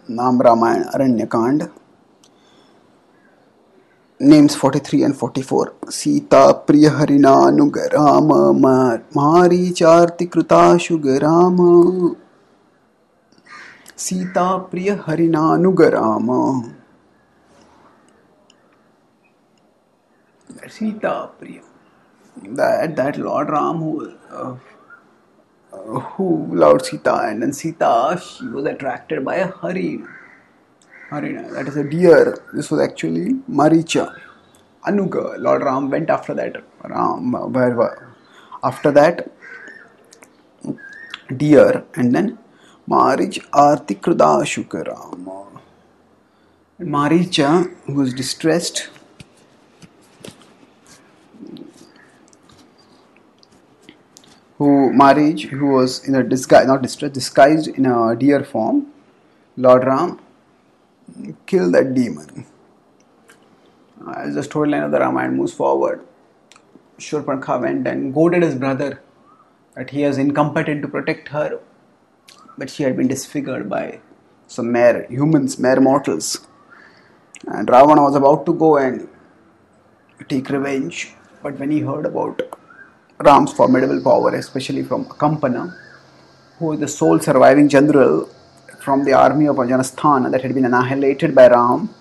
Naam Ramayana Aranyakand. Names 43 and 44. Sita Priya Harina Nugarama Mari Charti Kruta Shugarama. Sita Priya Harina Nugarama. Sita Priya. That Lord Ram who loved Sita, and then Sita, she was attracted by a Harina. Harina, that is a deer. This was actually Maricha. Anuga, Lord Ram went after that. After that, deer, and then Marich Arti Kruda Shukarama. Maricha, who was distressed, who was in a disguise, not distressed, disguised in a deer form. Lord Ram killed that demon. As the storyline of the Ramayana moves forward, Shurpanakha went and goaded his brother that he is incompetent to protect her, but she had been disfigured by some mere humans, mere mortals. And Ravana was about to go and take revenge, but when he heard about Ram's formidable power, especially from Akampana, who was the sole surviving general from the army of Janasthana that had been annihilated by Ram,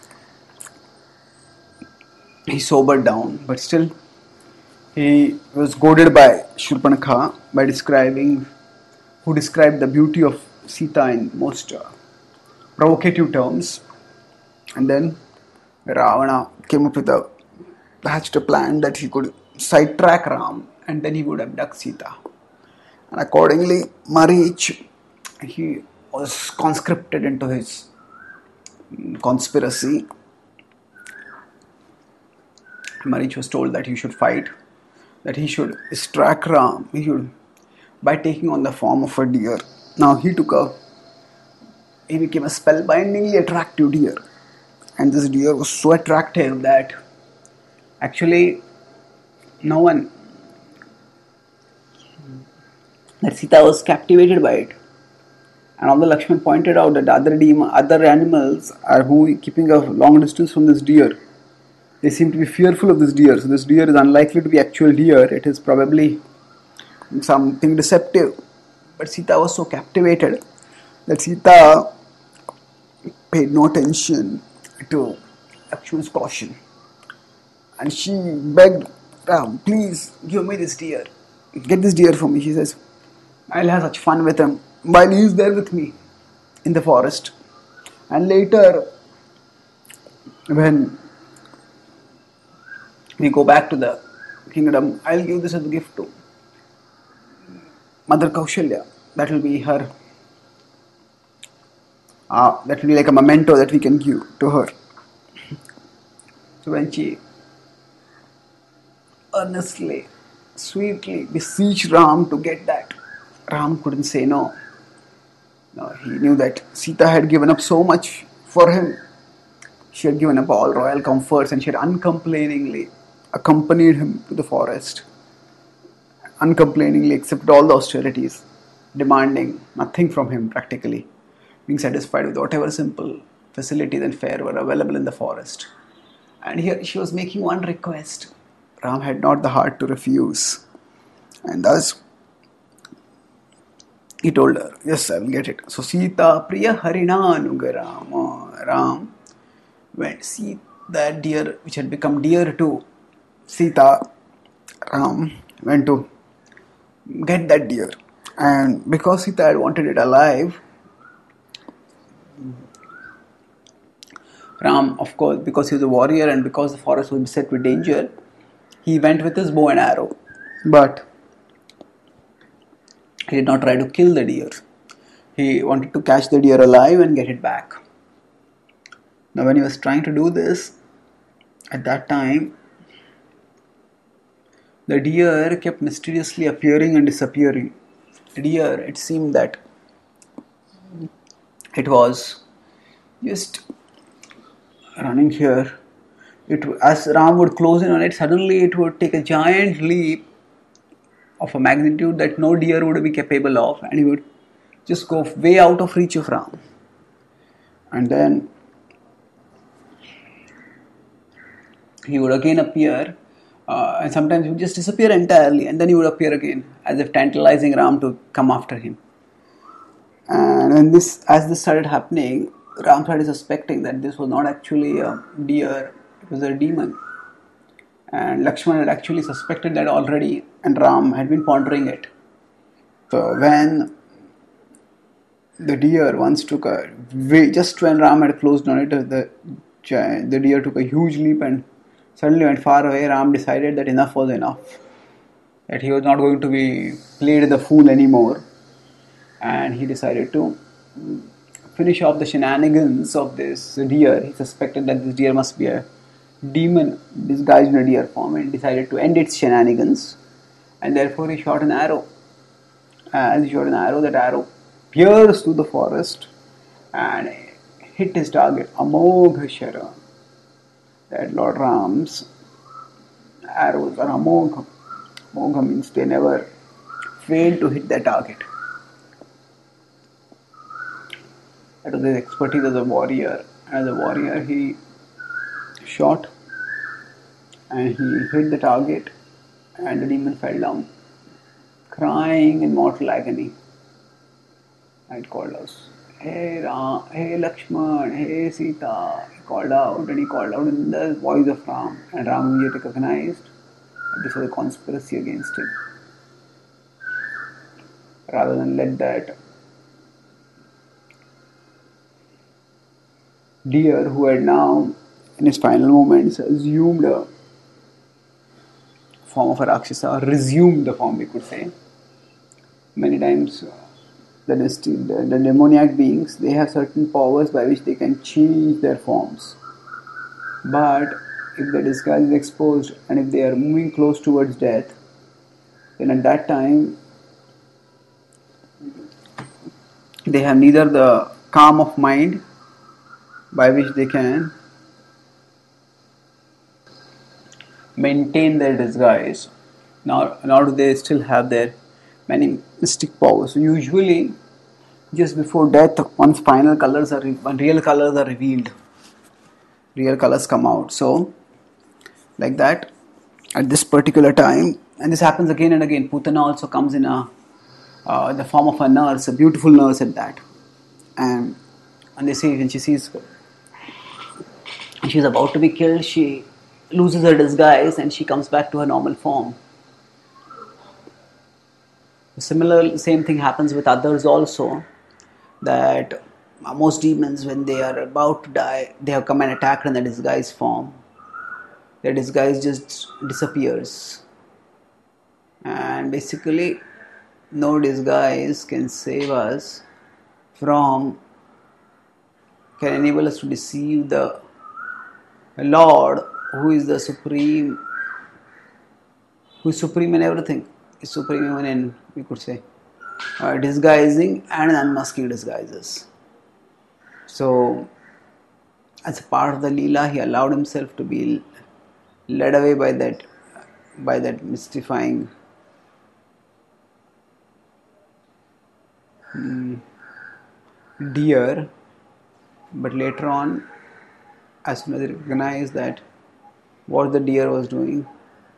he sobered down, but still he was goaded by Shurpanakha who described the beauty of Sita in most provocative terms. And then Ravana came up with hatched a plan that he could sidetrack Ram and then he would abduct Sita. And accordingly, Marich, he was conscripted into his conspiracy. Marich was told that he should fight, that he should distract Ram, by taking on the form of a deer. Now he became a spellbindingly attractive deer. And this deer was so attractive that actually that Sita was captivated by it. And although Lakshman pointed out that other animals are keeping a long distance from this deer, they seem to be fearful of this deer. So this deer is unlikely to be actual deer. It is probably something deceptive. But Sita was so captivated that Sita paid no attention to Lakshman's caution. And she begged Ram, please give me this deer. Get this deer for me. She says, I'll have such fun with him while he is there with me in the forest. And later, when we go back to the kingdom, I'll give this as a gift to Mother Kaushalya. That will be her. That will be like a memento that we can give to her. So when she earnestly, sweetly beseeched Ram to get that, Ram couldn't say no. No, he knew that Sita had given up so much for him. She had given up all royal comforts and she had uncomplainingly accompanied him to the forest. Uncomplainingly accepted all the austerities, demanding nothing from him practically, being satisfied with whatever simple facilities and fare were available in the forest. And here she was making one request. Ram had not the heart to refuse. And thus, he told her, yes, I will get it. So Sita Priya Harina Nugarama. Ram went see that deer which had become dear to Sita. Ram went to get that deer. And because Sita had wanted it alive, Ram, of course, because he was a warrior and because the forest was beset with danger, he went with his bow and arrow. But he did not try to kill the deer. He wanted to catch the deer alive and get it back. Now when he was trying to do this, at that time, the deer kept mysteriously appearing and disappearing. The deer, it seemed that it was just running here. As Ram would close in on it, suddenly it would take a giant leap of a magnitude that no deer would be capable of, and he would just go way out of reach of Ram. And then he would again appear, and sometimes he would just disappear entirely, and then he would appear again, as if tantalizing Ram to come after him. And as this started happening, Ram started suspecting that this was not actually a deer, it was a demon. And Lakshman had actually suspected that already, and Ram had been pondering it. So when the deer once took just when Ram had closed on it, the deer took a huge leap and suddenly went far away. Ram decided that enough was enough, that he was not going to be played the fool anymore, and he decided to finish off the shenanigans of this deer. He suspected that this deer must be a demon disguised in a deer form, and decided to end its shenanigans, and therefore he shot an arrow. As he shot an arrow, that arrow pierced through the forest and hit his target, Amogha Shara. That Lord Ram's arrows are Amogha. Amogha means they never fail to hit their target. That was his expertise as a warrior. As a warrior, he shot and he hit the target, and the demon fell down, crying in mortal agony. And called us, "Hey Ram, hey Lakshman, hey Sita." He called out, and he called out in the voice of Ram. And Ram immediately recognized that this was a conspiracy against him. Rather than let that deer, who had now, in his final moments, assumed a form of a Rakshasa, or resumed the form, we could say. Many times, the demoniac beings, they have certain powers by which they can change their forms. But if the disguise is exposed and if they are moving close towards death, then at that time they have neither the calm of mind by which they can maintain their disguise, nor do they still have their many mystic powers. So usually, just before death, once real colors are revealed, real colors come out. So, like that, at this particular time, and this happens again and again. Putana also comes in the form of a nurse, a beautiful nurse at that, and they say when she's about to be killed, she loses her disguise and she comes back to her normal form. Same thing happens with others also, that most demons, when they are about to die, they have come and attacked in the disguise form. Their disguise just disappears, and basically no disguise can save us from, can enable us to deceive the Lord, who is the supreme, who is supreme in everything, is supreme even in, we could say, disguising and unmasking disguises. So, as a part of the Leela, he allowed himself to be led away by that mystifying deer. But later on, as soon as he recognized that what the deer was doing,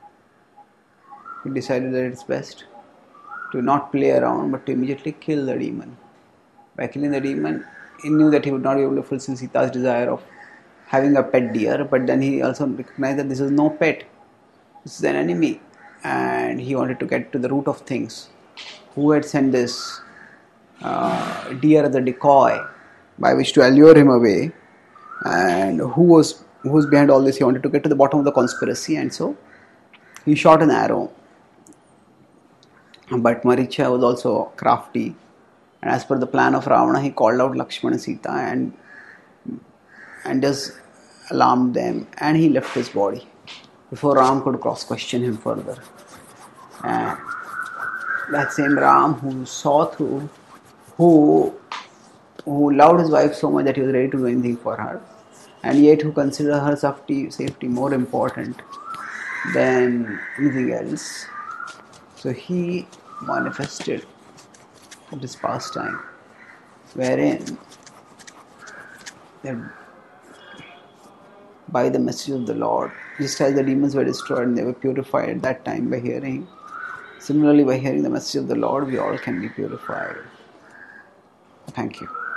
he decided that it's best to not play around but to immediately kill the demon. By killing the demon, he knew that he would not be able to fulfill Sita's desire of having a pet deer, but then he also recognized that this is no pet, this is an enemy, and he wanted to get to the root of things. Who had sent this deer as a decoy by which to allure him away, and who was behind all this? He wanted to get to the bottom of the conspiracy, and so he shot an arrow. But Maricha was also crafty, and as per the plan of Ravana, he called out Lakshmana and Sita and just alarmed them, and he left his body before Ram could cross-question him further. And that same Ram who saw through, who loved his wife so much that he was ready to do anything for her, and yet who considered her safety more important than anything else. So he manifested this pastime, wherein that by the message of the Lord, just as the demons were destroyed and they were purified at that time by hearing, similarly by hearing the message of the Lord, we all can be purified. Thank you.